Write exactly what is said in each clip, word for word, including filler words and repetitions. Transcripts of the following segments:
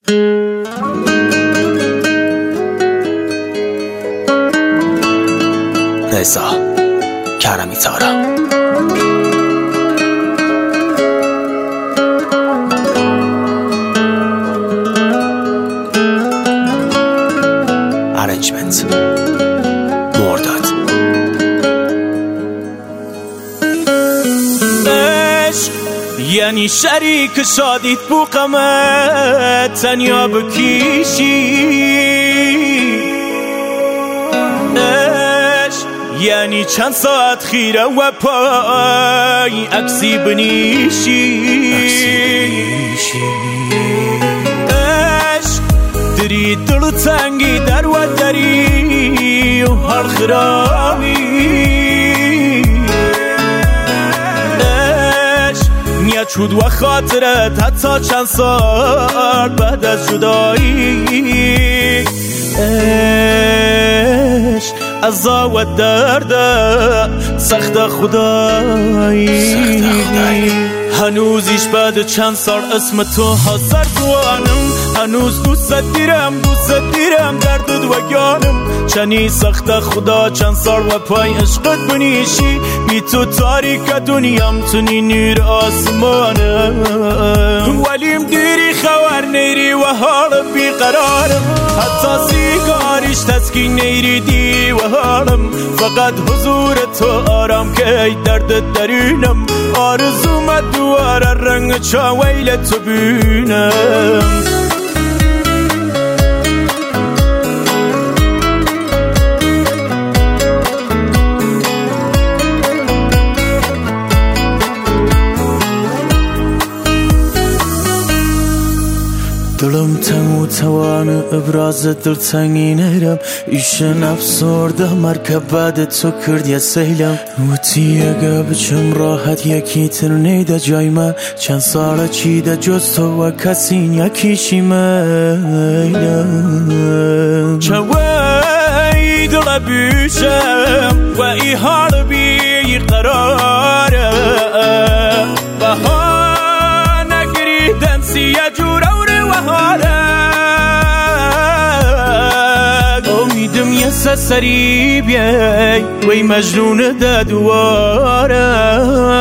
رضا کرمی تارا. ارنجمنت مرداد. عشق یعنی شریک شادیت بو غمت تنیا بکیشی، عشق یعنی چند ساعت خیره و پای عکسی بنیشی، عشق دری دل تنگی در و دری و هر خرامی، چود و خاطرت حتی چند سال بعد از جدایی، عشق عزا و درد سخت خدایی، هنوزیش بعد چند سال اسم تو حاضر دوانم، هنوز دوست دیرم دوست دیرم دردت و گانم، چنی سخت خدا چند سال و پای عشقت بنیشی، بی تو تاریک دنیام تونی نور آسمانم، ولیم دیری خوار نیری و حال بی قرارم، حتی سیگاریش تسکین نیری دی و حالم، فقط حضور تو آرام که درد درونم، آرزوم دواره رنگ چاویل تو بینم. دلم تمو توان ابراز دلتنگی نیرم، ایشن افسرده مرکب بعد تو کرد یه سیلم، موتی اگه بچم راحت یکی تر نیده جای من، چند ساله چیده جز تو و کسین یکیشی میلم، چوی دل بیشم و ای حال بی قراره، بها نگریدن سیه جوره امیدم یه سسری بیای وی مجنون ده دواره،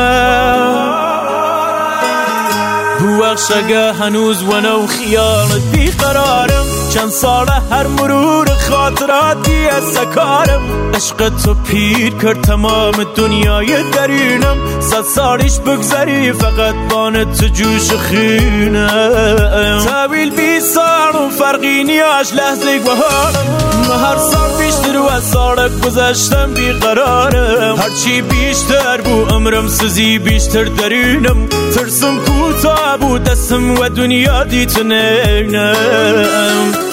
بوخشگه هنوز ونو خیالت بیقرارم، چند ساله هر مرور خاطراتی از سکارم، عشق تو پیر کرد تمام دنیای درونم، صد سالیش بگذری فقط بان تو جوش خینم، طویل بی سال و فرقی نیاش لحظه و حالم، هر سال بیشتر و سال گذشتم بیقرارم، هرچی بیشتر بو عمرم سزی بیشتر درونم، ترسم کوتا بو دستم و دنیا دیت نینم.